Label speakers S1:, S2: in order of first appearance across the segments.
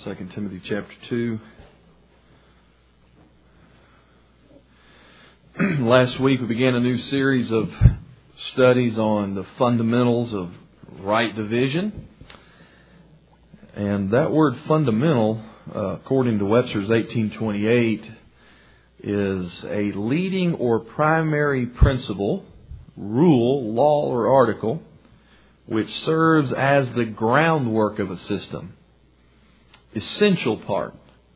S1: 2 Timothy chapter 2. Last week we began a new series of studies on the fundamentals of right division. And that word fundamental, according to Webster's 1828, is a leading or primary principle, rule, law, or article, which serves as the groundwork of a system. Essential part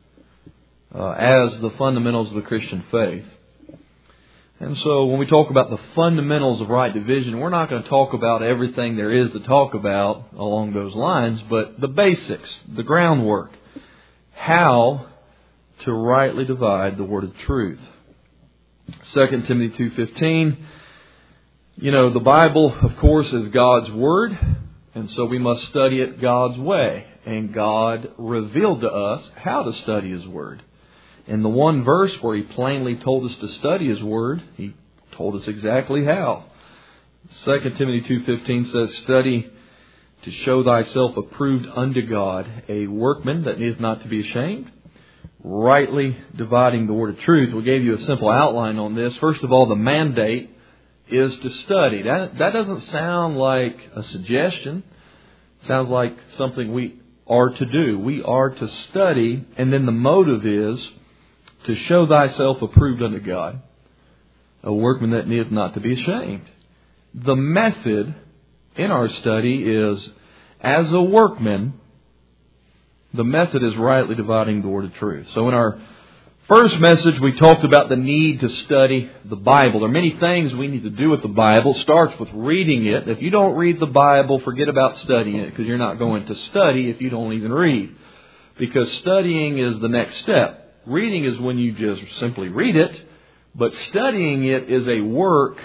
S1: as the fundamentals of the Christian faith. And so when we talk about the fundamentals of right division, we're not going to talk about everything there is to talk about along those lines, but the basics, the groundwork, how to rightly divide the word of truth. 2 Timothy 2:15, the Bible, of course, is God's Word, and so we must study it God's way. And God revealed to us how to study His Word. In the one verse where He plainly told us to study His Word, He told us exactly how. 2 Timothy 2:15 says, "Study to show thyself approved unto God, a workman that needeth not to be ashamed, rightly dividing the word of truth." We gave you a simple outline on this. First of all, the mandate is to study. That doesn't sound like a suggestion. It sounds like something we are to do. We are to study, and then the motive is to show thyself approved unto God, a workman that needeth not to be ashamed. The method in our study is, as a workman, the method is rightly dividing the word of truth. So in our first message, we talked about the need to study the Bible. There are many things we need to do with the Bible. It starts with reading it. If you don't read the Bible, forget about studying it, because you're not going to study if you don't even read. Because studying is the next step. Reading is when you just simply read it, but studying it is a work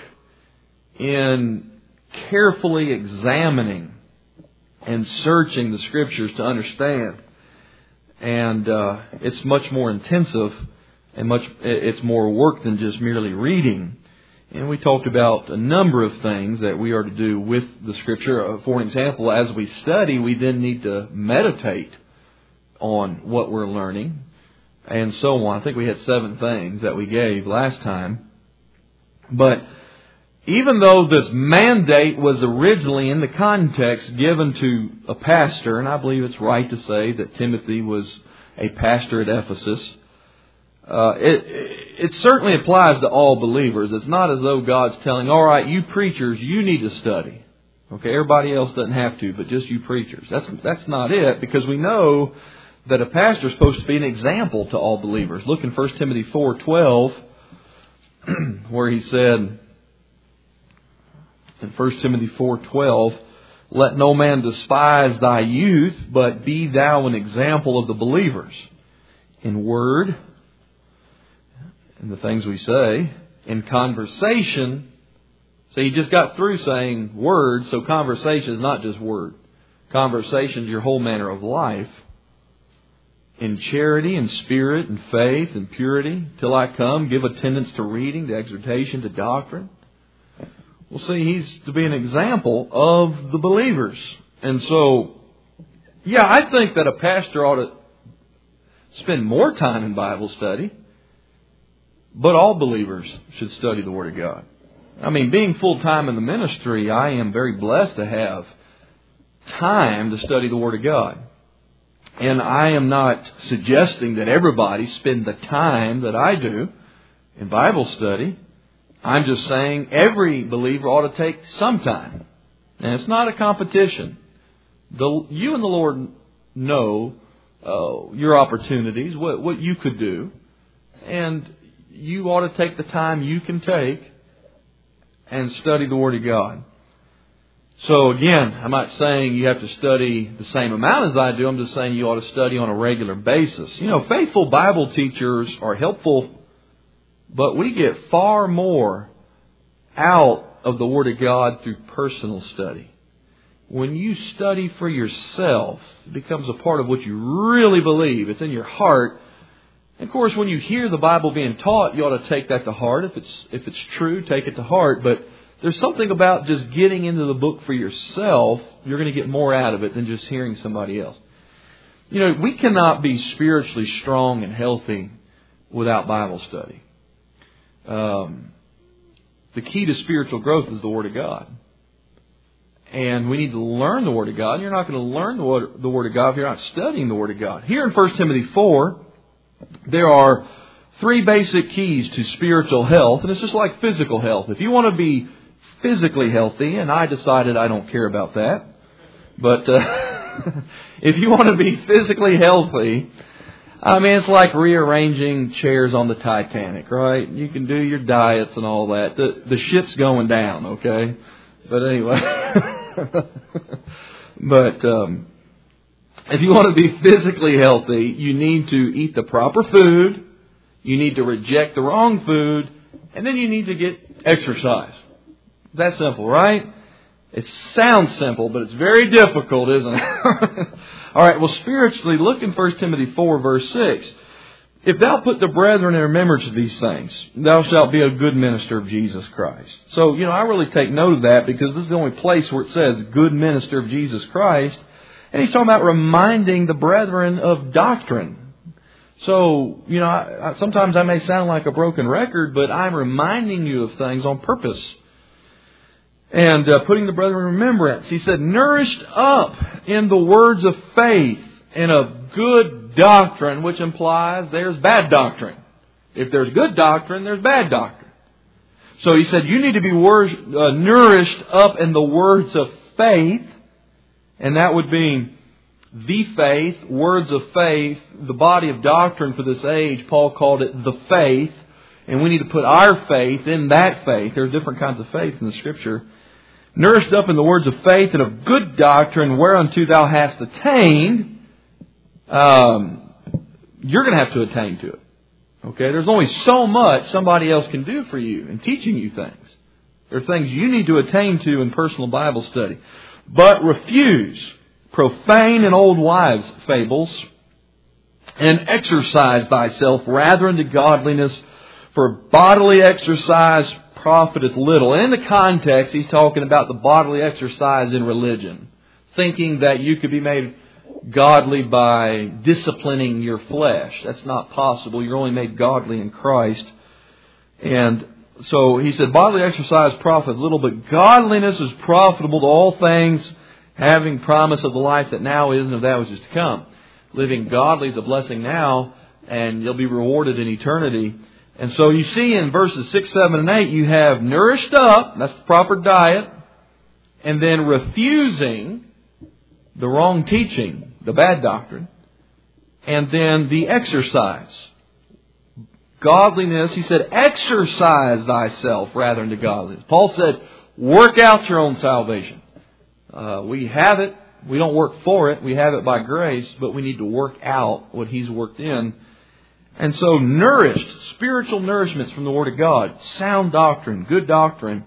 S1: in carefully examining and searching the Scriptures to understand. And it's much more intensive and it's more work than just merely reading. And we talked about a number of things that we are to do with the Scripture. For example, as we study, we then need to meditate on what we're learning and so on. I think we had 7 things that we gave last time. But even though this mandate was originally in the context given to a pastor, and I believe it's right to say that Timothy was a pastor at Ephesus, it certainly applies to all believers. It's not as though God's telling, all right, you preachers, you need to study. Okay, everybody else doesn't have to, but just you preachers. That's not it, because we know that a pastor is supposed to be an example to all believers. Look in 1 Timothy 4:12, where he said, in 1 Timothy 4:12, "Let no man despise thy youth, but be thou an example of the believers in word," in the things we say, "in conversation." So you just got through saying word, so conversation is not just word. Conversation is your whole manner of life. "In charity and spirit and faith and purity, till I come, give attendance to reading, to exhortation, to doctrine." Well, see, he's to be an example of the believers. And so, I think that a pastor ought to spend more time in Bible study. But all believers should study the Word of God. I mean, being full-time in the ministry, I am very blessed to have time to study the Word of God. And I am not suggesting that everybody spend the time that I do in Bible study. I'm just saying every believer ought to take some time. And it's not a competition. You and the Lord know your opportunities, what you could do. And you ought to take the time you can take and study the Word of God. So again, I'm not saying you have to study the same amount as I do. I'm just saying you ought to study on a regular basis. Faithful Bible teachers are helpful, but we get far more out of the Word of God through personal study. When you study for yourself, it becomes a part of what you really believe. It's in your heart. And of course, when you hear the Bible being taught, you ought to take that to heart. If it's true, take it to heart. But there's something about just getting into the book for yourself. You're going to get more out of it than just hearing somebody else. You know, we cannot be spiritually strong and healthy without Bible study. The key to spiritual growth is the Word of God. And we need to learn the Word of God. You're not going to learn the Word of God if you're not studying the Word of God. Here in 1 Timothy 4, there are 3 basic keys to spiritual health. And it's just like physical health. If you want to be physically healthy, and I decided I don't care about that, but if you want to be physically healthy, I mean, it's like rearranging chairs on the Titanic, right? You can do your diets and all that. The ship's going down, okay? But anyway. But if you want to be physically healthy, you need to eat the proper food. You need to reject the wrong food. And then you need to get exercise. That's simple, right? It sounds simple, but it's very difficult, isn't it? All right, well, spiritually, look in 1 Timothy 4, verse 6. If thou put the brethren in remembrance of these things, thou shalt be a good minister of Jesus Christ. So, you know, I really take note of that because this is the only place where it says good minister of Jesus Christ. And he's talking about reminding the brethren of doctrine. So, you know, sometimes I may sound like a broken record, but I'm reminding you of things on purpose. And putting the brethren in remembrance. He said, nourished up in the words of faith and of good doctrine, which implies there's bad doctrine. If there's good doctrine, there's bad doctrine. So he said, you need to be nourished up in the words of faith. And that would be the faith, words of faith, the body of doctrine for this age. Paul called it the faith. And we need to put our faith in that faith. There are different kinds of faith in the Scripture. Nourished up in the words of faith and of good doctrine whereunto thou hast attained. You're going to have to attain to it. Okay? There's only so much somebody else can do for you in teaching you things. There are things you need to attain to in personal Bible study. But refuse profane and old wives' fables, and exercise thyself rather unto godliness, for bodily exercise profiteth little. And in the context, he's talking about the bodily exercise in religion. Thinking that you could be made godly by disciplining your flesh. That's not possible. You're only made godly in Christ. And so he said, bodily exercise profiteth little, but godliness is profitable to all things, having promise of the life that now is and of that which is to come. Living godly is a blessing now, and you'll be rewarded in eternity. And so you see in verses 6, 7, and 8, you have nourished up, that's the proper diet, and then refusing the wrong teaching, the bad doctrine, and then the exercise. Godliness, he said, exercise thyself rather than godliness. Paul said, work out your own salvation. We have it. We don't work for it. We have it by grace, but we need to work out what He's worked in. And so nourished, spiritual nourishments from the Word of God, sound doctrine, good doctrine.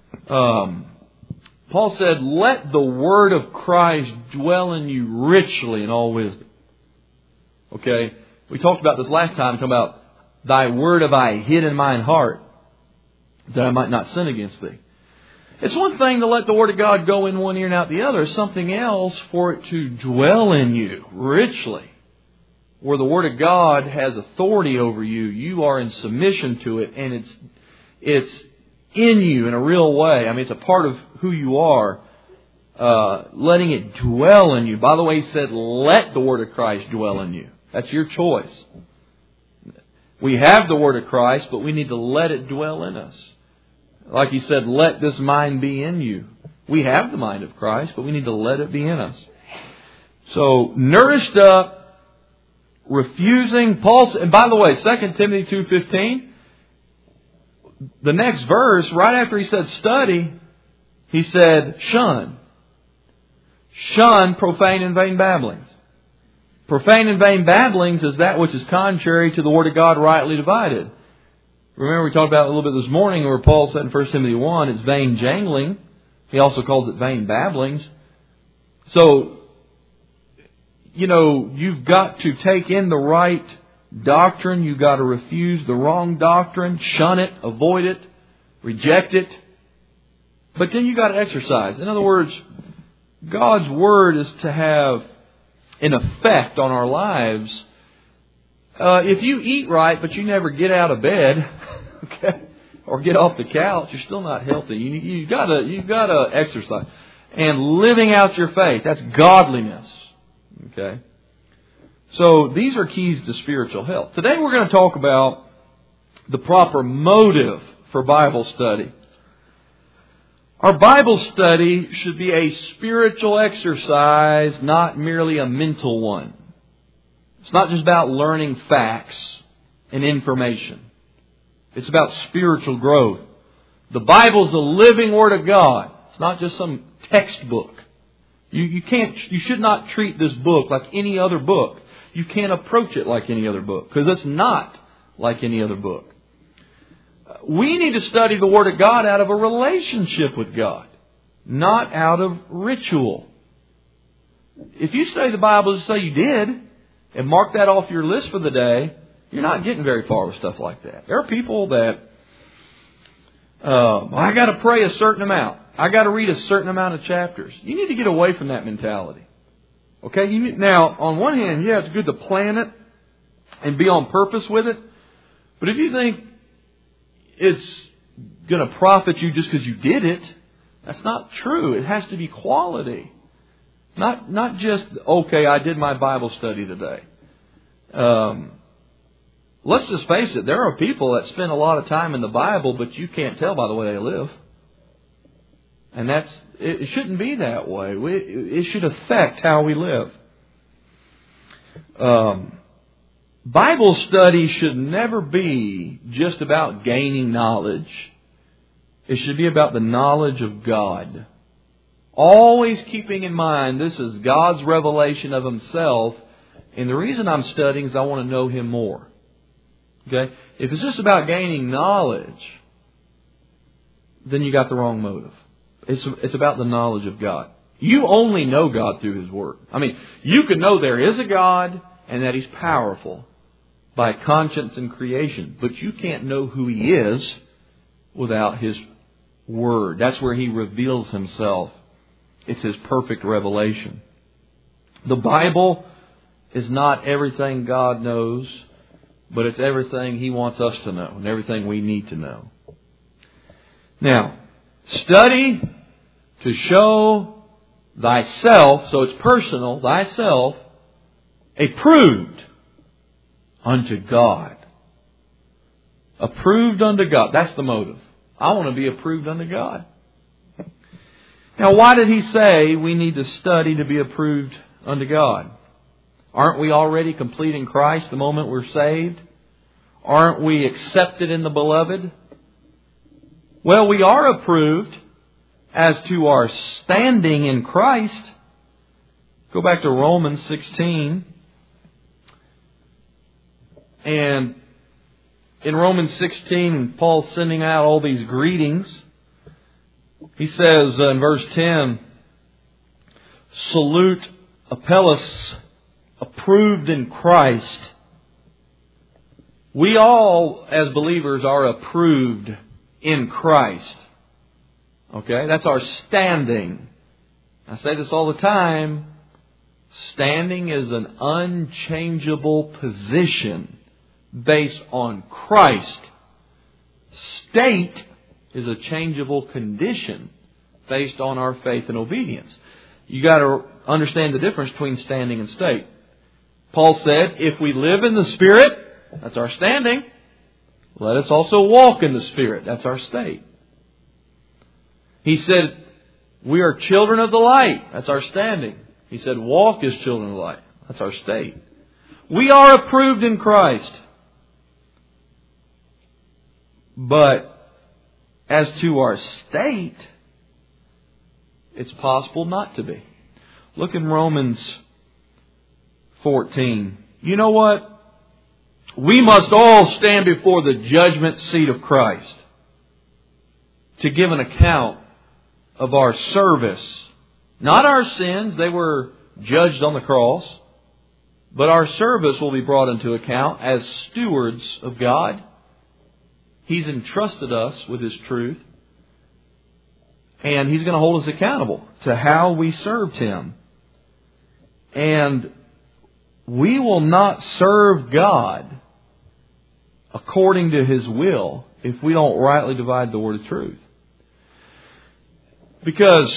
S1: Paul said, let the Word of Christ dwell in you richly in all wisdom. Okay? We talked about this last time, talking about thy word have I hid in mine heart, that I might not sin against thee. It's one thing to let the Word of God go in one ear and out the other. It's something else for it to dwell in you richly. Where the Word of God has authority over you, you are in submission to it, and it's in you in a real way. I mean, it's a part of who you are. Letting it dwell in you. By the way, he said, let the Word of Christ dwell in you. That's your choice. We have the Word of Christ, but we need to let it dwell in us. Like he said, let this mind be in you. We have the mind of Christ, but we need to let it be in us. So, nourished up, refusing. Paul, and by the way, 2 Timothy 2:15, the next verse, right after he said study, he said shun. Shun profane and vain babblings. Profane and vain babblings is that which is contrary to the Word of God rightly divided. Remember we talked about it a little bit this morning where Paul said in 1 Timothy 1, it's vain jangling. He also calls it vain babblings. So, you've got to take in the right doctrine. You've got to refuse the wrong doctrine. Shun it, avoid it, reject it. But then you've got to exercise. In other words, God's Word is to have an effect on our lives. If you eat right, but you never get out of bed, okay, or get off the couch, you're still not healthy. You gotta exercise. And living out your faith, that's godliness. Okay? So these are keys to spiritual health. Today we're going to talk about the proper motive for Bible study. Our Bible study should be a spiritual exercise, not merely a mental one. It's not just about learning facts and information. It's about spiritual growth. The Bible's the living Word of God. It's not just some textbook. You should not treat this book like any other book. You can't approach it like any other book, because it's not like any other book. We need to study the Word of God out of a relationship with God, not out of ritual. If you study the Bible as say you did, and mark that off your list for the day, you're not getting very far with stuff like that. There are people that, I got to pray a certain amount. I got to read a certain amount of chapters. You need to get away from that mentality. Okay? Now, on one hand, yeah, it's good to plan it and be on purpose with it. But if you think it's going to profit you just because you did it, that's not true. It has to be quality. Not just, okay, I did my Bible study today. Let's just face it, there are people that spend a lot of time in the Bible, but you can't tell by the way they live. And it shouldn't be that way. It should affect how we live. Bible study should never be just about gaining knowledge. It should be about the knowledge of God. Always keeping in mind this is God's revelation of Himself. And the reason I'm studying is I want to know Him more. Okay? If it's just about gaining knowledge, then you got the wrong motive. It's about the knowledge of God. You only know God through His Word. I mean, you can know there is a God and that He's powerful by conscience and creation. But you can't know who He is without His Word. That's where He reveals Himself. It's His perfect revelation. The Bible is not everything God knows, but it's everything He wants us to know and everything we need to know. Now, study to show thyself, so it's personal, thyself, approved unto God. Approved unto God. That's the motive. I want to be approved unto God. Now, why did He say we need to study to be approved unto God? Aren't we already complete in Christ the moment we're saved? Aren't we accepted in the Beloved? Well, we are approved as to our standing in Christ. Go back to Romans 16. And in Romans 16, Paul's sending out all these greetings. He says in verse 10, salute Apelles, approved in Christ. We all, as believers, are approved in Christ. Okay? That's our standing. I say this all the time. Standing is an unchangeable position based on Christ. State is a changeable condition based on our faith and obedience. You got to understand the difference between standing and state. Paul said, if we live in the Spirit, that's our standing. Let us also walk in the Spirit. That's our state. He said, we are children of the light. That's our standing. He said, walk as children of the light. That's our state. We are approved in Christ. But as to our state, it's possible not to be. Look in Romans 14. You know what? We must all stand before the judgment seat of Christ to give an account of our service. Not our sins, they were judged on the cross. But our service will be brought into account as stewards of God. He's entrusted us with His truth. And He's going to hold us accountable to how we served Him. And we will not serve God according to His will if we don't rightly divide the word of truth. Because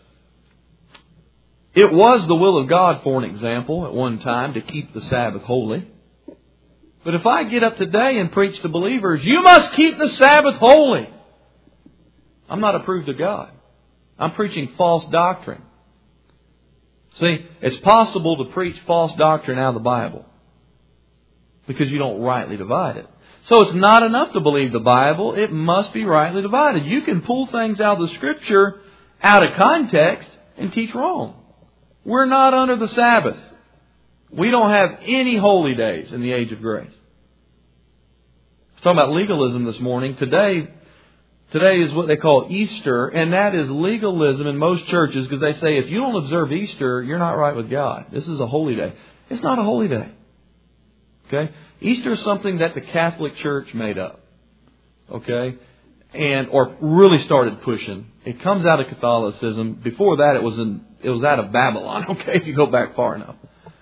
S1: it was the will of God, for an example, at one time, to keep the Sabbath holy. But if I get up today and preach to believers, you must keep the Sabbath holy, I'm not approved of God. I'm preaching false doctrine. See, it's possible to preach false doctrine out of the Bible because you don't rightly divide it. So it's not enough to believe the Bible. It must be rightly divided. You can pull things out of the Scripture out of context and teach wrong. We're not under the Sabbath. We don't have any holy days in the age of grace. I was talking about legalism this morning. Today is what they call Easter, and that is legalism in most churches because they say if you don't observe Easter, you're not right with God. This is a holy day. It's not a holy day. Okay? Easter is something that the Catholic Church made up. Okay? Or really started pushing. It comes out of Catholicism. Before that, it was out of Babylon. Okay, if you go back far enough.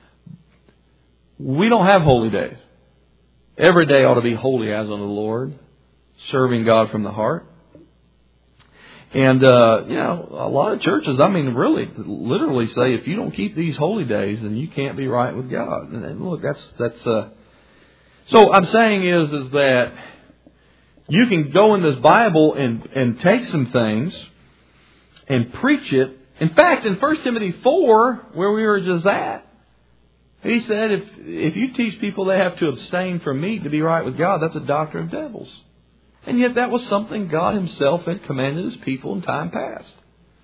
S1: We don't have holy days. Every day ought to be holy as unto the Lord, serving God from the heart. And a lot of churches, really, literally say if you don't keep these holy days, then you can't be right with God. And look, that's. So I'm saying is that you can go in this Bible and take some things and preach it. In fact, in 1 Timothy 4, where we were just at, he said if you teach people they have to abstain from meat to be right with God, that's a doctrine of devils. And yet that was something God Himself had commanded His people in time past.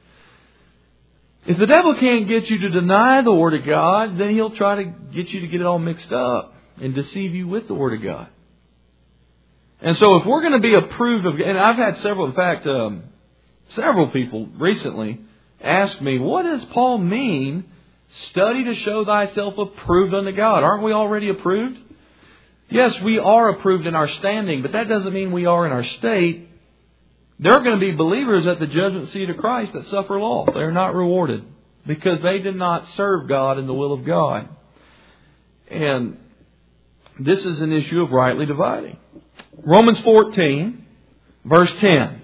S1: If the devil can't get you to deny the Word of God, then he'll try to get you to get it all mixed up and deceive you with the Word of God. And so if we're going to be approved of, and I've had several people recently ask me, what does Paul mean, study to show thyself approved unto God? Aren't we already approved? Yes, we are approved in our standing, but that doesn't mean we are in our state. There are going to be believers at the judgment seat of Christ that suffer loss. They are not rewarded because they did not serve God in the will of God. And this is an issue of rightly dividing. Romans 14, verse 10.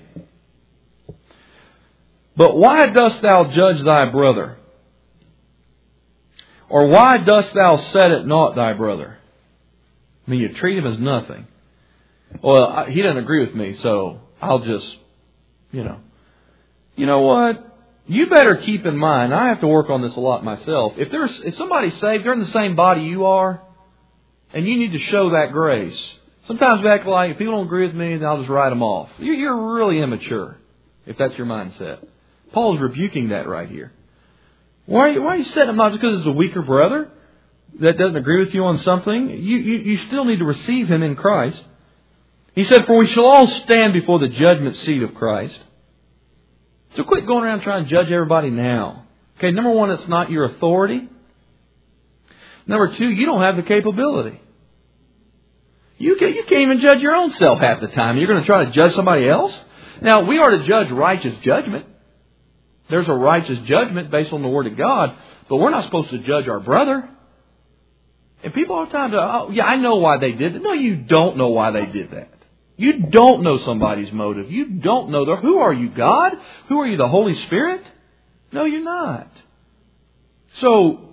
S1: But why dost thou judge thy brother? Or why dost thou set at naught thy brother? I mean, you treat him as nothing. Well, he doesn't agree with me, so I'll just, You know what? You better keep in mind, I have to work on this a lot myself. If somebody's saved, they're in the same body you are, and you need to show that grace. Sometimes we act like, if people don't agree with me, then I'll just write them off. You're really immature, if that's your mindset. Paul's rebuking that right here. Why are you setting them out just because it's a weaker brother that doesn't agree with you on something? You still need to receive him in Christ. He said, for we shall all stand before the judgment seat of Christ. So quit going around trying to judge everybody now. Okay, number one, it's not your authority. Number two, you don't have the capability. You can't even judge your own self half the time. You're going to try to judge somebody else? Now, we are to judge righteous judgment. There's a righteous judgment based on the Word of God, but we're not supposed to judge our brother. And people all the time say, I know why they did it. No, you don't know why they did that. You don't know somebody's motive. You don't know who are you, God? Who are you, the Holy Spirit? No, you're not. So,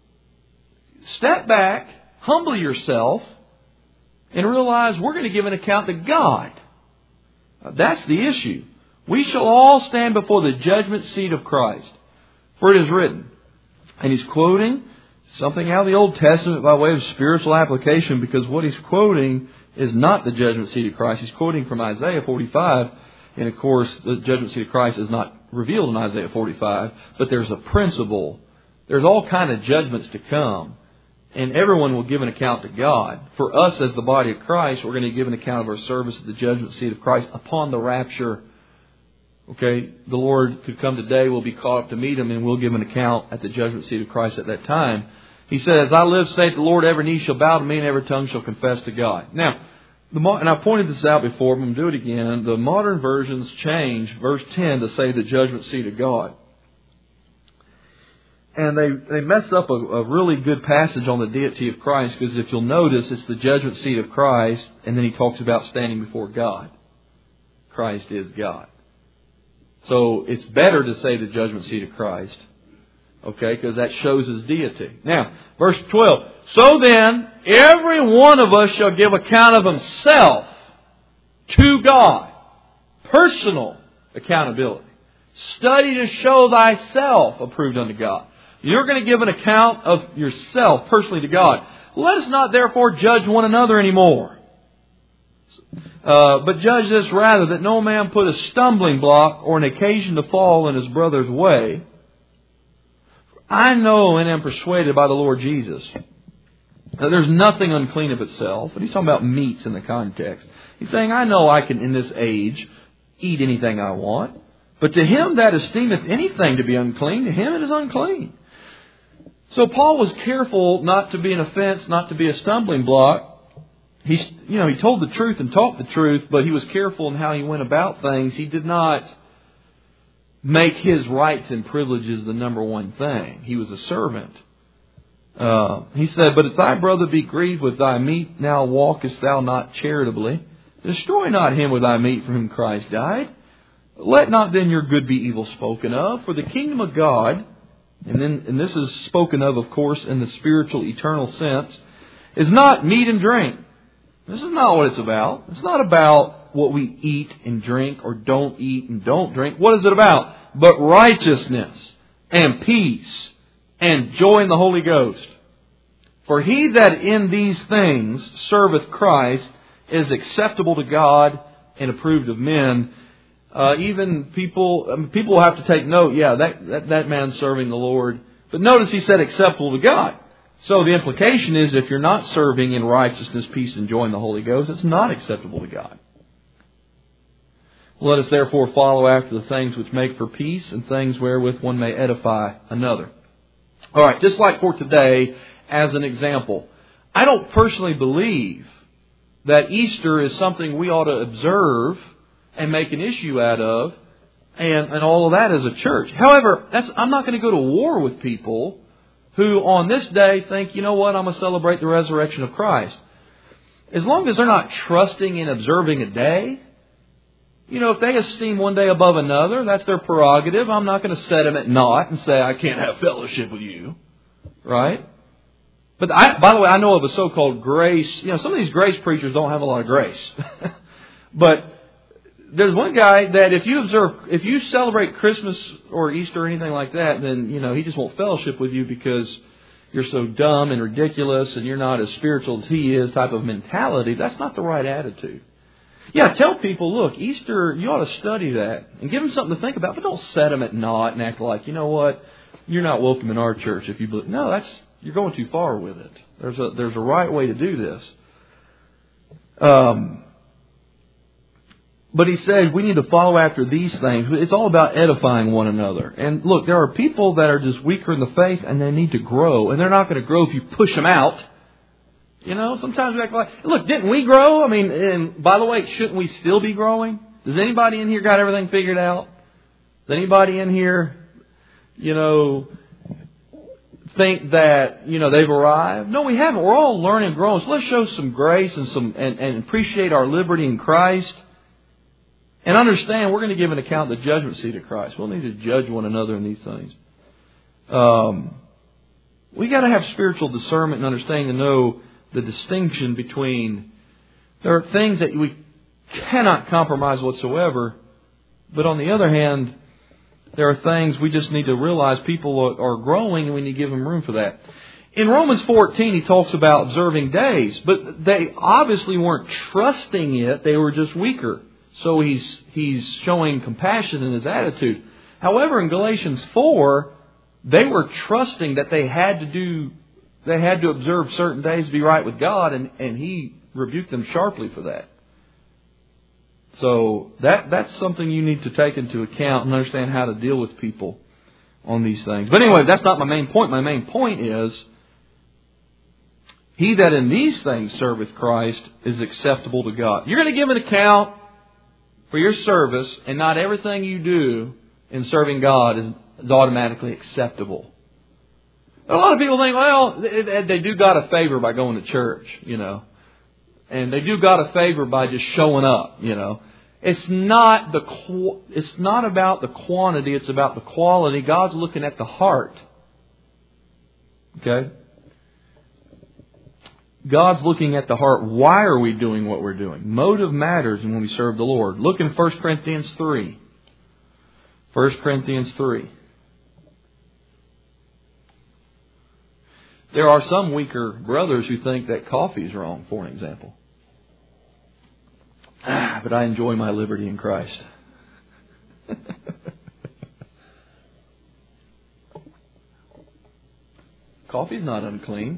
S1: step back, humble yourself, and realize we're going to give an account to God. That's the issue. We shall all stand before the judgment seat of Christ. For it is written, and he's quoting something out of the Old Testament by way of spiritual application, because what he's quoting is not the judgment seat of Christ. He's quoting from Isaiah 45. And of course, the judgment seat of Christ is not revealed in Isaiah 45. But there's a principle. There's all kind of judgments to come. And everyone will give an account to God. For us as the body of Christ, we're going to give an account of our service at the judgment seat of Christ upon the rapture. Okay, the Lord could come today, we'll be caught up to meet Him, and we'll give an account at the judgment seat of Christ at that time. He says, I live, saith the Lord, every knee shall bow to me, and every tongue shall confess to God. Now, and I pointed this out before, but I'm going to do it again. The modern versions change verse 10 to say the judgment seat of God. And they mess up a really good passage on the deity of Christ, because if you'll notice, it's the judgment seat of Christ, and then he talks about standing before God. Christ is God. So it's better to say the judgment seat of Christ, okay, because that shows His deity. Now, verse 12. So then, every one of us shall give account of himself to God. Personal accountability. Study to show thyself approved unto God. You're going to give an account of yourself personally to God. Let us not therefore judge one another anymore. But judge this rather, that no man put a stumbling block or an occasion to fall in his brother's way. I know and am persuaded by the Lord Jesus that there's nothing unclean of itself. And he's talking about meats in the context. He's saying, I know I can, in this age, eat anything I want. But to him that esteemeth anything to be unclean, to him it is unclean. So Paul was careful not to be an offense, not to be a stumbling block. He told the truth and taught the truth, but he was careful in how he went about things. He did not make his rights and privileges the number one thing. He was a servant. He said, but if thy brother be grieved with thy meat, now walkest thou not charitably. Destroy not him with thy meat for whom Christ died. Let not then your good be evil spoken of, for the kingdom of God, and this is spoken of course, in the spiritual, eternal sense, is not meat and drink. This is not what it's about. It's not about what we eat and drink or don't eat and don't drink. What is it about? But righteousness and peace and joy in the Holy Ghost. For he that in these things serveth Christ is acceptable to God and approved of men. Even people will have to take note, that man's serving the Lord. But notice he said acceptable to God. So the implication is that if you're not serving in righteousness, peace, and joy in the Holy Ghost, it's not acceptable to God. Let us therefore follow after the things which make for peace and things wherewith one may edify another. All right, just like for today, as an example, I don't personally believe that Easter is something we ought to observe and make an issue out of, and all of that as a church. However, I'm not going to go to war with people who on this day think, you know what, I'm going to celebrate the resurrection of Christ. As long as they're not trusting in observing a day, if they esteem one day above another, that's their prerogative. I'm not going to set them at naught and say, I can't have fellowship with you. Right? But by the way, I know of a so-called grace. Some of these grace preachers don't have a lot of grace. But there's one guy that if you celebrate Christmas or Easter or anything like that, then, he just won't fellowship with you because you're so dumb and ridiculous and you're not as spiritual as he is type of mentality. That's not the right attitude. Yeah, tell people, look, Easter, you ought to study that and give them something to think about, but don't set them at naught and act like, you know what, you're not welcome in our church if you believe. No, you're going too far with it. There's a right way to do this. But he said we need to follow after these things. It's all about edifying one another. And look, there are people that are just weaker in the faith and they need to grow. And they're not going to grow if you push them out. Sometimes we act like, look, didn't we grow? And by the way, shouldn't we still be growing? Does anybody in here got everything figured out? Does anybody in here, think that, they've arrived? No, we haven't. We're all learning and growing. So let's show some grace and appreciate our liberty in Christ. And understand we're going to give an account of the judgment seat of Christ. We'll need to judge one another in these things. We got to have spiritual discernment and understanding to know the distinction between, there are things that we cannot compromise whatsoever, but on the other hand, there are things we just need to realize people are growing and we need to give them room for that. In Romans 14, he talks about observing days, but they obviously weren't trusting it. They were just weaker. So he's showing compassion in his attitude. However, in Galatians 4, they were trusting that they had to observe certain days to be right with God, and he rebuked them sharply for that. So that's something you need to take into account and understand how to deal with people on these things. But anyway, that's not my main point. My main point is, he that in these things serveth Christ is acceptable to God. You're going to give an account for your service, and not everything you do in serving God is automatically acceptable. A lot of people think, well, they do God a favor by going to church, and they do God a favor by just showing up, It's not about the quantity, it's about the quality. God's looking at the heart. Okay? God's looking at the heart. Why are we doing what we're doing? Motive matters when we serve the Lord. Look in 1 Corinthians 3. 1 Corinthians 3. There are some weaker brothers who think that coffee is wrong, for an example. But I enjoy my liberty in Christ. Coffee's not unclean.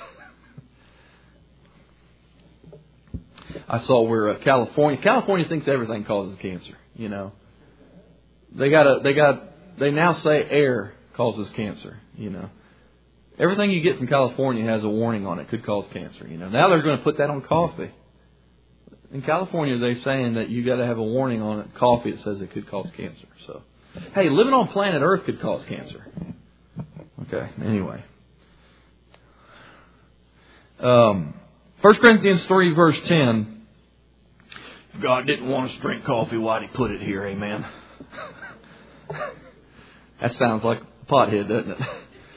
S1: I saw where California thinks everything causes cancer. They now say air causes cancer. Everything you get from California has a warning on it. Could cause cancer. Now they're going to put that on coffee. In California, they're saying that you got to have a warning on it. Coffee, it says it could cause cancer. So, hey, living on planet Earth could cause cancer. Okay. Anyway, 1 Corinthians 3 verse 10. If God didn't want us to drink coffee, why'd He put it here? Amen. That sounds like a pothead, doesn't it?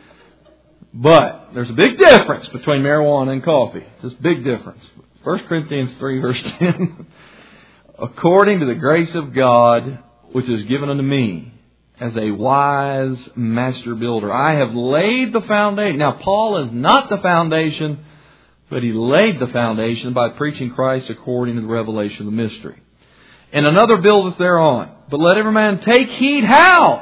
S1: But there's a big difference between marijuana and coffee. Just a big difference. 1 Corinthians 3 verse 10. According to the grace of God, which is given unto me, as a wise master builder, I have laid the foundation. Now, Paul is not the foundation, but he laid the foundation by preaching Christ according to the revelation of the mystery. And another buildeth thereon. But let every man take heed how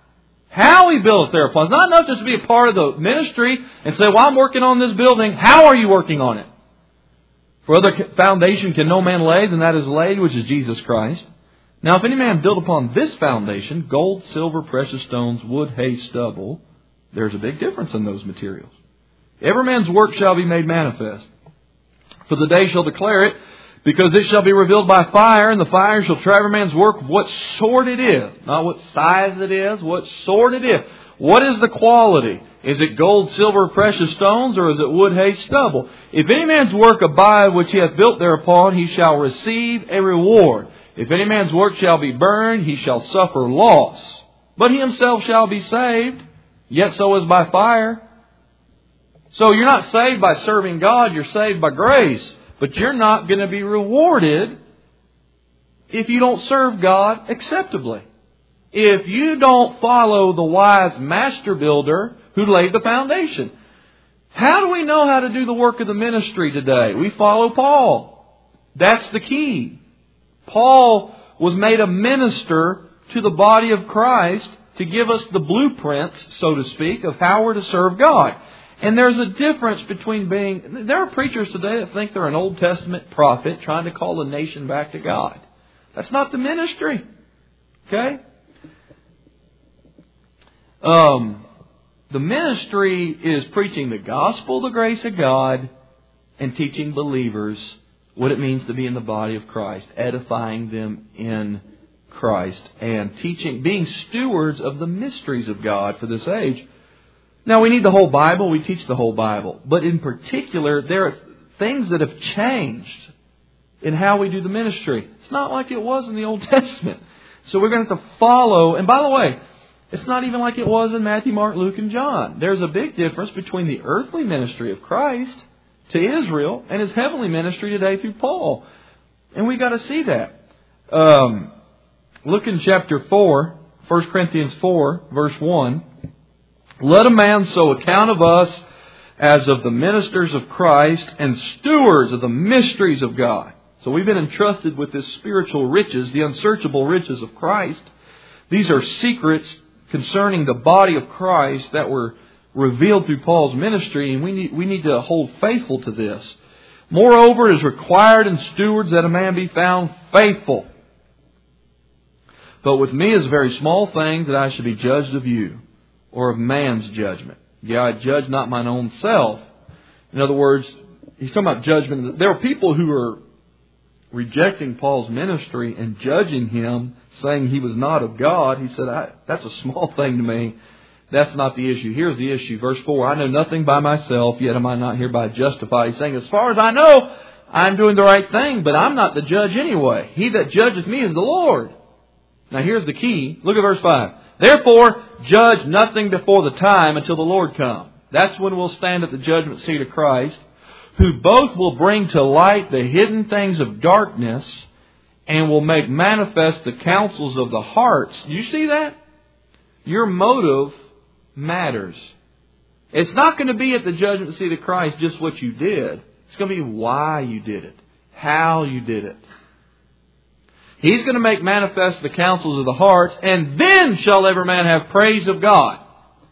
S1: he buildeth thereupon. It's not enough just to be a part of the ministry and say, well, I'm working on this building. How are you working on it? For other foundation can no man lay than that is laid, which is Jesus Christ. Now, if any man build upon this foundation, gold, silver, precious stones, wood, hay, stubble, there's a big difference in those materials. Every man's work shall be made manifest. For the day shall declare it, because it shall be revealed by fire, and the fire shall try every man's work, what sort it is. Not what size it is, what sort it is. What is the quality? Is it gold, silver, precious stones, or is it wood, hay, stubble? If any man's work abide which he hath built thereupon, he shall receive a reward. If any man's work shall be burned, he shall suffer loss. But he himself shall be saved, yet so is by fire. So you're not saved by serving God, you're saved by grace. But you're not going to be rewarded if you don't serve God acceptably. If you don't follow the wise master builder who laid the foundation. How do we know how to do the work of the ministry today? We follow Paul. That's the key. Paul was made a minister to the body of Christ to give us the blueprints, so to speak, of how we're to serve God. And there's a difference between there are preachers today that think they're an Old Testament prophet trying to call the nation back to God. That's not the ministry. Okay? The ministry is preaching the gospel of the grace of God and teaching believers what it means to be in the body of Christ, edifying them in Christ, and being stewards of the mysteries of God for this age. Now, we need the whole Bible. We teach the whole Bible. But in particular, there are things that have changed in how we do the ministry. It's not like it was in the Old Testament. So we're going to have to follow. And by the way, it's not even like it was in Matthew, Mark, Luke, and John. There's a big difference between the earthly ministry of Christ to Israel and His heavenly ministry today through Paul. And we've got to see that. Look in chapter 4, 1 Corinthians 4, verse 1. Let a man so account of us as of the ministers of Christ and stewards of the mysteries of God. So we've been entrusted with this spiritual riches, the unsearchable riches of Christ. These are secrets concerning the body of Christ that were revealed through Paul's ministry, and we need to hold faithful to this. Moreover, it is required in stewards that a man be found faithful. But with me is a very small thing that I should be judged of you, or of man's judgment. Yeah, I judge not mine own self. In other words, he's talking about judgment. There are people who are rejecting Paul's ministry and judging him, saying he was not of God. He said, that's a small thing to me, That's not the issue. Here's the issue. Verse 4, I know nothing by myself, yet am I not hereby justified. He's saying, as far as I know, I'm doing the right thing, but I'm not the judge anyway. He that judgeth me is the Lord. Now here's the key. Look at verse 5. Therefore, judge nothing before the time until the Lord come. That's when we'll stand at the judgment seat of Christ, who both will bring to light the hidden things of darkness and will make manifest the counsels of the hearts. Do you see that? Your motive matters. It's not going to be at the judgment seat of Christ just what you did. It's going to be why you did it, how you did it. He's going to make manifest the counsels of the hearts, and then shall every man have praise of God.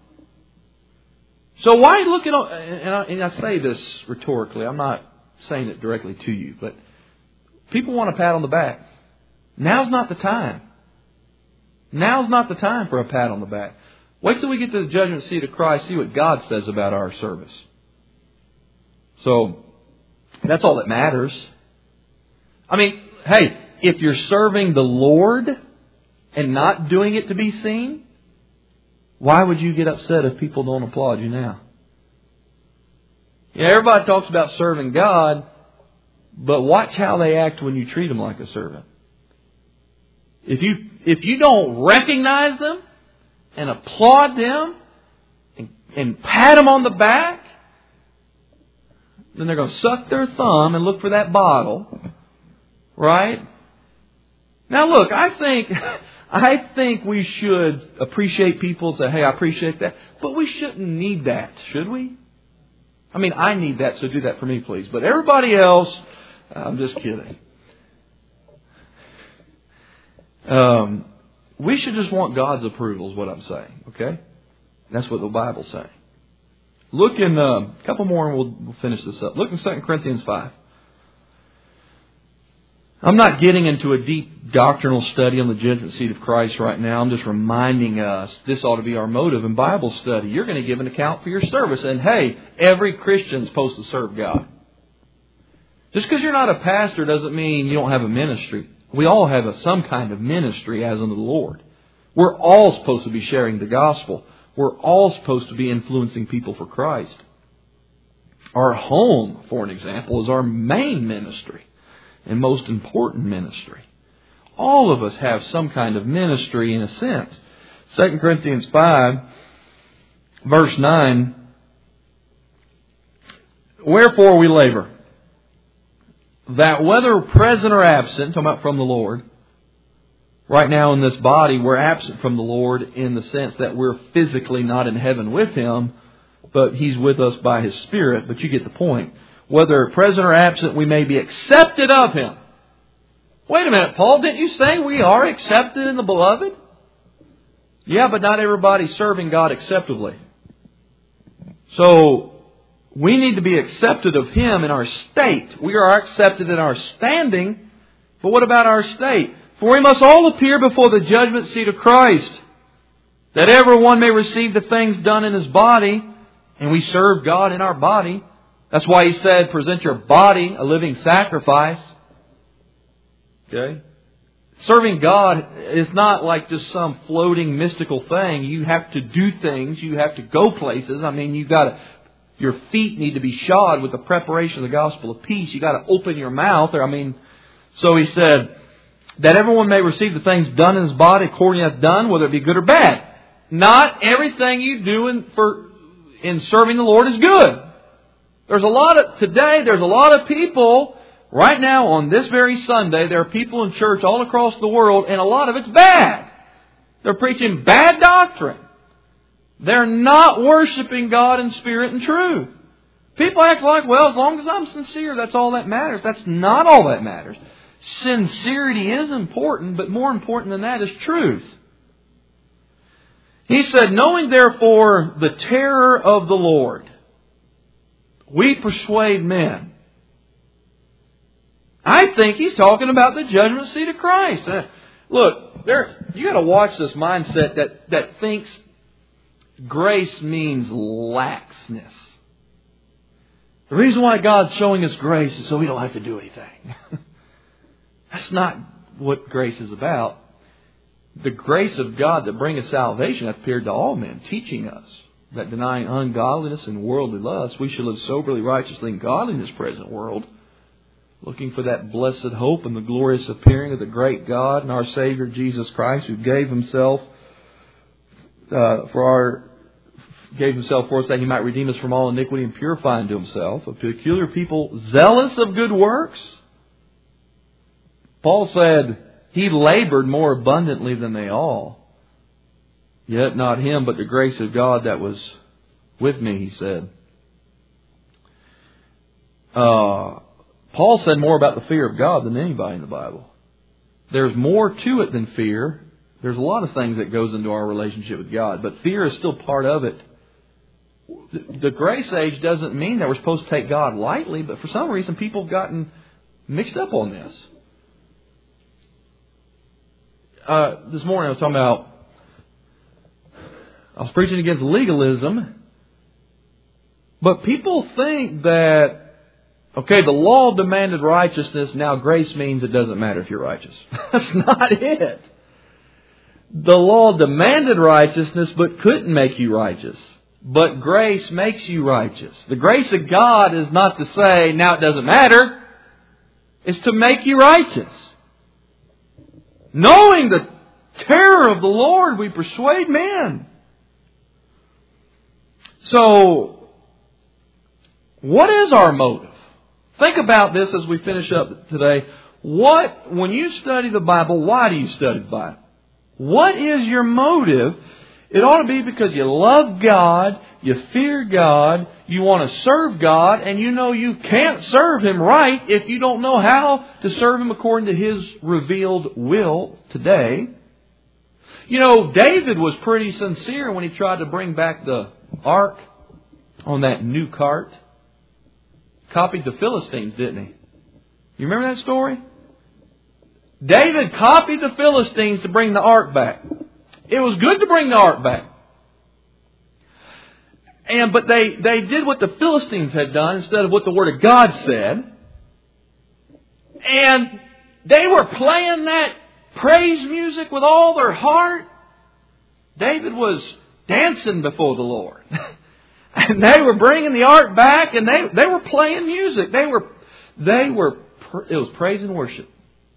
S1: So why look at, and I say this rhetorically, I'm not saying it directly to you, but people want a pat on the back. Now's not the time. Now's not the time for a pat on the back. Wait till we get to the judgment seat of Christ, see what God says about our service. So, that's all that matters. I mean, hey, if you're serving the Lord and not doing it to be seen, why would you get upset if people don't applaud you now? Yeah, everybody talks about serving God, but watch how they act when you treat them like a servant. If you don't recognize them and applaud them and pat them on the back, then they're going to suck their thumb and look for that bottle, right? Now look, I think we should appreciate people and say, hey, I appreciate that. But we shouldn't need that, should we? I mean, I need that, so do that for me, please. But everybody else, I'm just kidding. We should just want God's approval is what I'm saying, okay? That's what the Bible's saying. Look in a couple more and we'll finish this up. Look in 2 Corinthians 5. I'm not getting into a deep doctrinal study on the judgment seat of Christ right now. I'm just reminding us this ought to be our motive in Bible study. You're going to give an account for your service. And hey, every Christian's supposed to serve God. Just because you're not a pastor doesn't mean you don't have a ministry. We all have some kind of ministry as unto the Lord. We're all supposed to be sharing the gospel. We're all supposed to be influencing people for Christ. Our home, for an example, is our main ministry and most important ministry. All of us have some kind of ministry in a sense. 2 Corinthians 5, verse 9. Wherefore we labor, that whether present or absent, talking about from the Lord, right now in this body we're absent from the Lord in the sense that we're physically not in heaven with Him, but He's with us by His Spirit. But you get the point. Whether present or absent, we may be accepted of Him. Wait a minute, Paul, didn't you say we are accepted in the Beloved? Yeah, but not everybody's serving God acceptably. So, we need to be accepted of Him in our state. We are accepted in our standing, but what about our state? For we must all appear before the judgment seat of Christ, that every one may receive the things done in his body, and we serve God in our body. That's why He said, present your body a living sacrifice. Okay? Serving God is not like just some floating mystical thing. You have to do things. You have to go places. I mean, your feet need to be shod with the preparation of the gospel of peace. You got to open your mouth. So He said, that everyone may receive the things done in his body according to hath done, whether it be good or bad. Not everything you do in serving the Lord is good. There's a lot of people right now on this very Sunday, there are people in church all across the world, and a lot of it's bad. They're preaching bad doctrine. They're not worshiping God in spirit and truth. People act like, well, as long as I'm sincere, that's all that matters. That's not all that matters. Sincerity is important, but more important than that is truth. He said, knowing therefore the terror of the Lord, we persuade men. I think He's talking about the judgment seat of Christ. Look, you got to watch this mindset that thinks grace means laxness. The reason why God's showing us grace is so we don't have to do anything. That's not what grace is about. the grace of God that bringeth salvation hath appeared to all men, teaching us that denying ungodliness and worldly lust, we should live soberly, righteously, and godly in this present world, looking for that blessed hope and the glorious appearing of the great God and our Savior Jesus Christ, who gave Himself for us that He might redeem us from all iniquity and purify unto Himself a peculiar people, zealous of good works. Paul said he labored more abundantly than they all. Yet not him, but the grace of God that was with me, he said. Paul said more about the fear of God than anybody in the Bible. There's more to it than fear. There's a lot of things that goes into our relationship with God, but fear is still part of it. The grace age doesn't mean that we're supposed to take God lightly, but for some reason people have gotten mixed up on this. This morning I was preaching against legalism, but people think that, okay, the law demanded righteousness, now grace means it doesn't matter if you're righteous. That's not it. The law demanded righteousness but couldn't make you righteous. But grace makes you righteous. The grace of God is not to say, now it doesn't matter. It's to make you righteous. Knowing the terror of the Lord, we persuade men. So, what is our motive? Think about this as we finish up today. When you study the Bible, why do you study the Bible? What is your motive? It ought to be because you love God, you fear God, you want to serve God, and you know you can't serve Him right if you don't know how to serve Him according to His revealed will today. You know, David was pretty sincere when he tried to bring back the ark on that new cart. Copied the Philistines, didn't he? You remember that story? David copied the Philistines to bring the ark back. It was good to bring the ark back. But they did what the Philistines had done instead of what the Word of God said. And they were playing that praise music with all their heart. David was dancing before the Lord. And they were bringing the ark back, and they were playing music. It was praise and worship.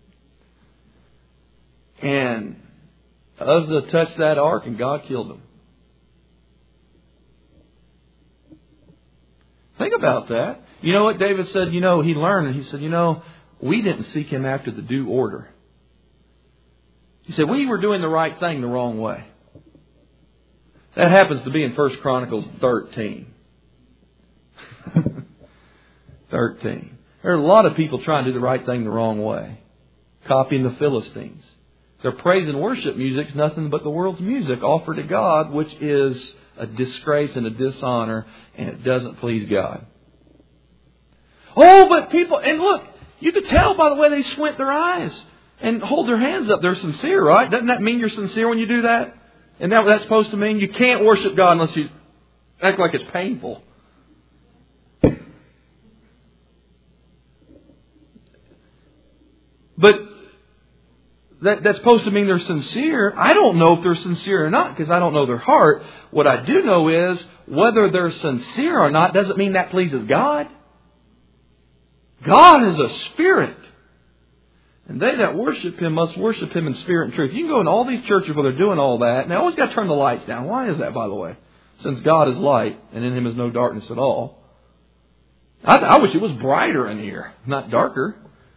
S1: And Uzzah touched that ark, and God killed him. Think about that. You know what David said? He learned, and he said, we didn't seek Him after the due order. He said, we were doing the right thing the wrong way. That happens to be in 1 Chronicles 13. 13. There are a lot of people trying to do the right thing the wrong way. Copying the Philistines. Their praise and worship music is nothing but the world's music offered to God, which is a disgrace and a dishonor, and it doesn't please God. Oh, but people, and look, you could tell by the way they squint their eyes and hold their hands up. They're sincere, right? Doesn't that mean you're sincere when you do that? And that what that's supposed to mean? You can't worship God unless you act like it's painful. But that's supposed to mean they're sincere. I don't know if they're sincere or not because I don't know their heart. What I do know is whether they're sincere or not doesn't mean that pleases God. God is a spirit. And they that worship Him must worship Him in spirit and truth. You can go in all these churches where they're doing all that. And they always got to turn the lights down. Why is that, by the way? Since God is light and in Him is no darkness at all. I wish it was brighter in here, not darker.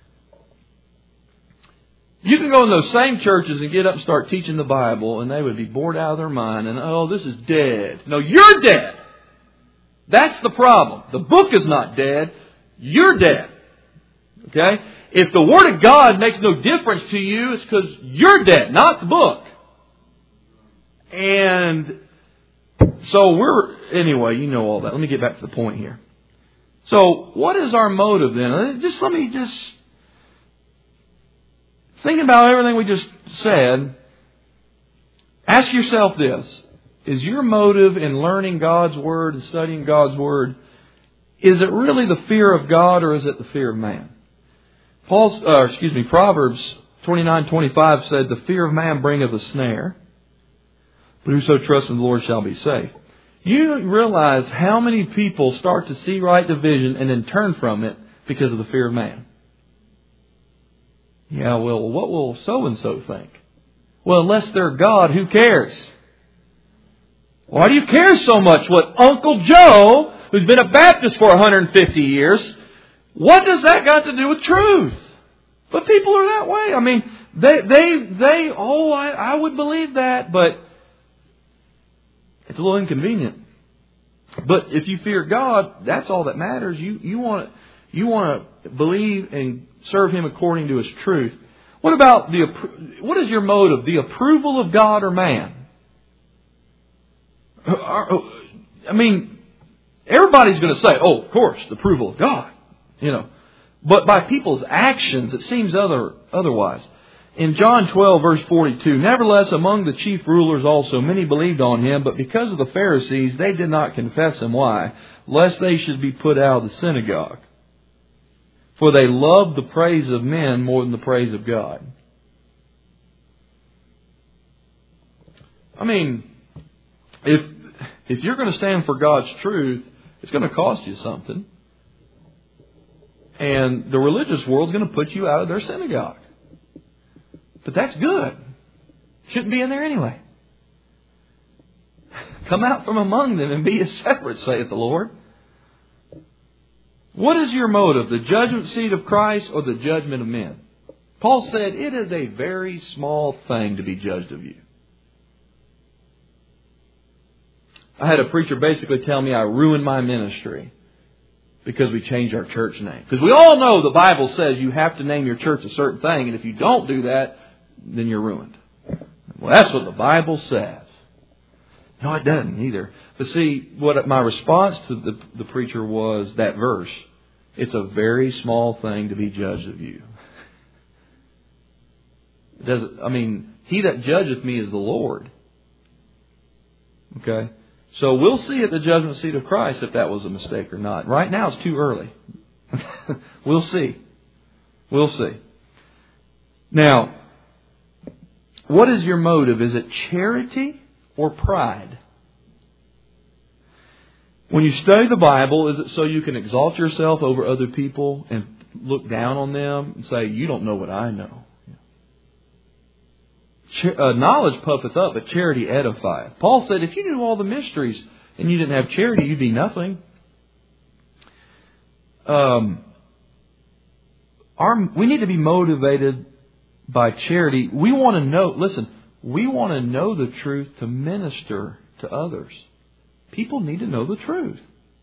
S1: You can go in those same churches and get up and start teaching the Bible, and they would be bored out of their mind. And, oh, this is dead. No, you're dead. That's the problem. The book is not dead. You're dead. Okay? If the Word of God makes no difference to you, it's because you're dead, not the book. And so anyway, you know all that. Let me get back to the point here. So, what is our motive then? Let me thinking about everything we just said, ask yourself this. Is your motive in learning God's Word and studying God's Word, is it really the fear of God or is it the fear of man? Proverbs 29:25 said, "The fear of man bringeth a snare, but whoso trusts in the Lord shall be safe." You realize how many people start to see right division and then turn from it because of the fear of man. Yeah, well, what will so-and-so think? Well, unless they're God, who cares? Why do you care so much what Uncle Joe, who's been a Baptist for 150 years, what does that got to do with truth? But people are that way. I mean, I would believe that, but it's a little inconvenient. But if you fear God, that's all that matters. You want to believe and serve Him according to His truth. What about what is your motive? The approval of God or man? I mean, everybody's going to say, "Oh, of course, the approval of God." But by people's actions, it seems otherwise. In John 12, verse 42, "Nevertheless, among the chief rulers also many believed on Him, but because of the Pharisees, they did not confess Him." Why? "Lest they should be put out of the synagogue. For they loved the praise of men more than the praise of God." I mean, if you're going to stand for God's truth, it's going to cost you something. And the religious world's going to put you out of their synagogue. But that's good. Shouldn't be in there anyway. "Come out from among them and be ye separate, saith the Lord." What is your motive? The judgment seat of Christ or the judgment of men? Paul said it is a very small thing to be judged of you. I had a preacher basically tell me I ruined my ministry because we changed our church name. Because we all know the Bible says you have to name your church a certain thing, and if you don't do that, then you're ruined. Well, that's what the Bible says. No, it doesn't either. But see, what my response to the preacher was that verse. It's a very small thing to be judged of you. He that judgeth me is the Lord. Okay? So we'll see at the judgment seat of Christ if that was a mistake or not. Right now it's too early. We'll see. We'll see. Now, what is your motive? Is it charity or pride? When you study the Bible, is it so you can exalt yourself over other people and look down on them and say, "You don't know what I know"? Knowledge puffeth up, but charity edifieth. Paul said, if you knew all the mysteries and you didn't have charity, you'd be nothing. We need to be motivated by charity. We want to know, we want to know the truth to minister to others. People need to know the truth.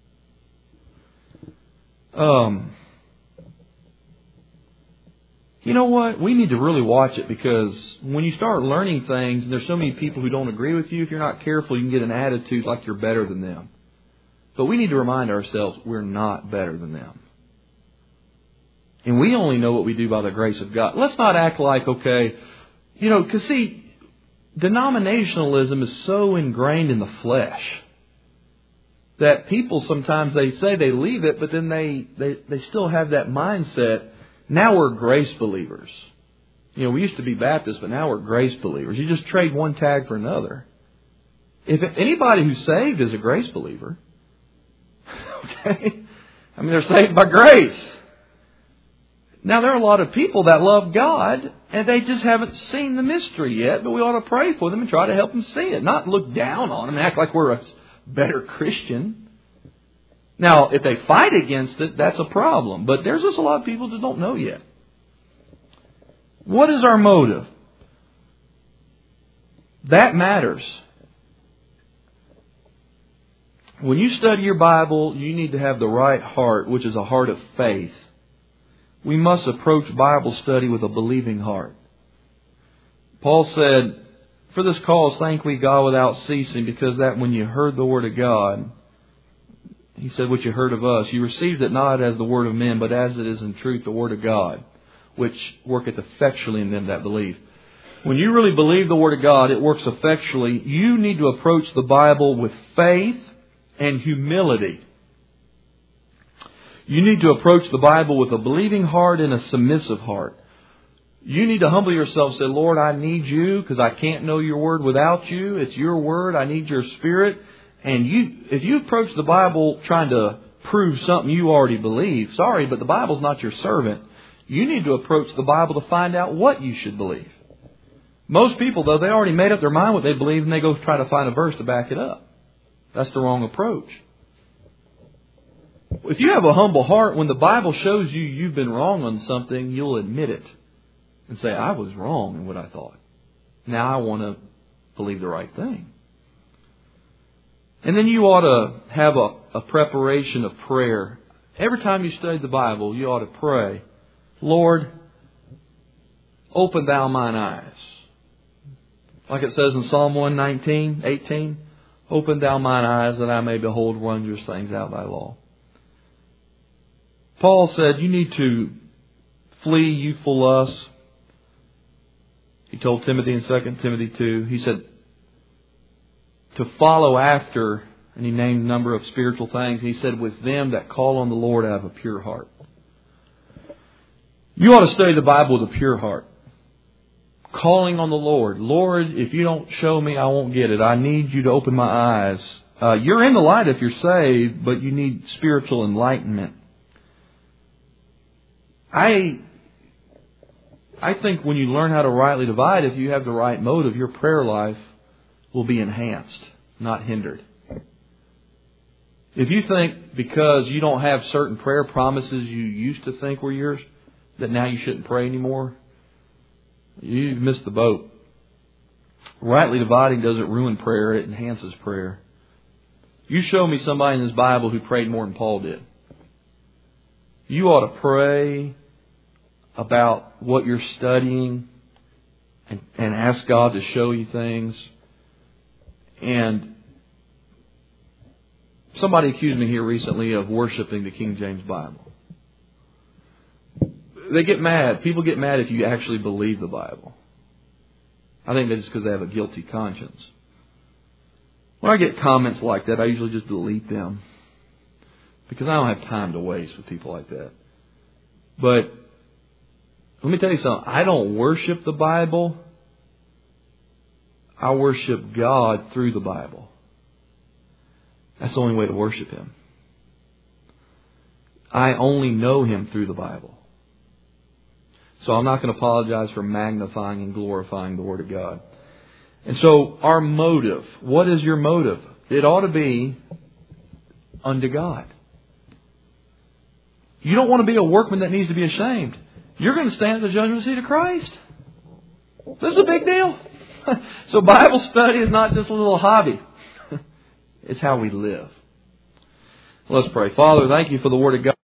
S1: You know what? We need to really watch it, because when you start learning things and there's so many people who don't agree with you, if you're not careful, you can get an attitude like you're better than them. But we need to remind ourselves we're not better than them. And we only know what we do by the grace of God. Let's not act like, because see, denominationalism is so ingrained in the flesh that people sometimes they say they leave it, but then they still have that mindset. Now we're grace believers. We used to be Baptists, but now we're grace believers. You just trade one tag for another. If anybody who's saved is a grace believer, okay? They're saved by grace. Now, there are a lot of people that love God, and they just haven't seen the mystery yet, but we ought to pray for them and try to help them see it. Not look down on them and act like we're a better Christian. Now, if they fight against it, that's a problem. But there's just a lot of people that don't know yet. What is our motive? That matters. When you study your Bible, you need to have the right heart, which is a heart of faith. We must approach Bible study with a believing heart. Paul said, "For this cause thank we God without ceasing, because that when you heard the word of God," he said, "what you heard of us, you received it not as the word of men, but as it is in truth the word of God, which worketh effectually in them that believe." When you really believe the word of God, it works effectually. You need to approach the Bible with faith and humility. You need to approach the Bible with a believing heart and a submissive heart. You need to humble yourself and say, Lord, I need you because I can't know your word without you. It's your word. I need your Spirit. And if you approach the Bible trying to prove something you already believe, sorry, but the Bible's not your servant. You need to approach the Bible to find out what you should believe. Most people, though, they already made up their mind what they believe and they go try to find a verse to back it up. That's the wrong approach. If you have a humble heart, when the Bible shows you you've been wrong on something, you'll admit it and say, I was wrong in what I thought. Now I want to believe the right thing. And then you ought to have a preparation of prayer. Every time you study the Bible, you ought to pray, Lord, open thou mine eyes. Like it says in Psalm 119:18, open thou mine eyes that I may behold wondrous things out of thy law. Paul said you need to flee youthful lusts. He told Timothy in 2 Timothy 2, he said to follow after, and he named a number of spiritual things. He said, with them that call on the Lord out of a pure heart. You ought to study the Bible with a pure heart. Calling on the Lord. Lord, if you don't show me, I won't get it. I need you to open my eyes. You're in the light if you're saved, but you need spiritual enlightenment. I think when you learn how to rightly divide, if you have the right motive, your prayer life will be enhanced, not hindered. If you think because you don't have certain prayer promises you used to think were yours, that now you shouldn't pray anymore, you've missed the boat. Rightly dividing doesn't ruin prayer, it enhances prayer. You show me somebody in this Bible who prayed more than Paul did. You ought to pray about what you're studying and ask God to show you things. And somebody accused me here recently of worshiping the King James Bible. They get mad. People get mad if you actually believe the Bible. I think that's just because they have a guilty conscience. When I get comments like that, I usually just delete them. Because I don't have time to waste with people like that. But let me tell you something. I don't worship the Bible. I worship God through the Bible. That's the only way to worship Him. I only know Him through the Bible. So I'm not going to apologize for magnifying and glorifying the Word of God. And so our motive, what is your motive? It ought to be unto God. You don't want to be a workman that needs to be ashamed. You're going to stand at the judgment seat of Christ. This is a big deal. So Bible study is not just a little hobby. It's how we live. Let's pray. Father, thank you for the Word of God.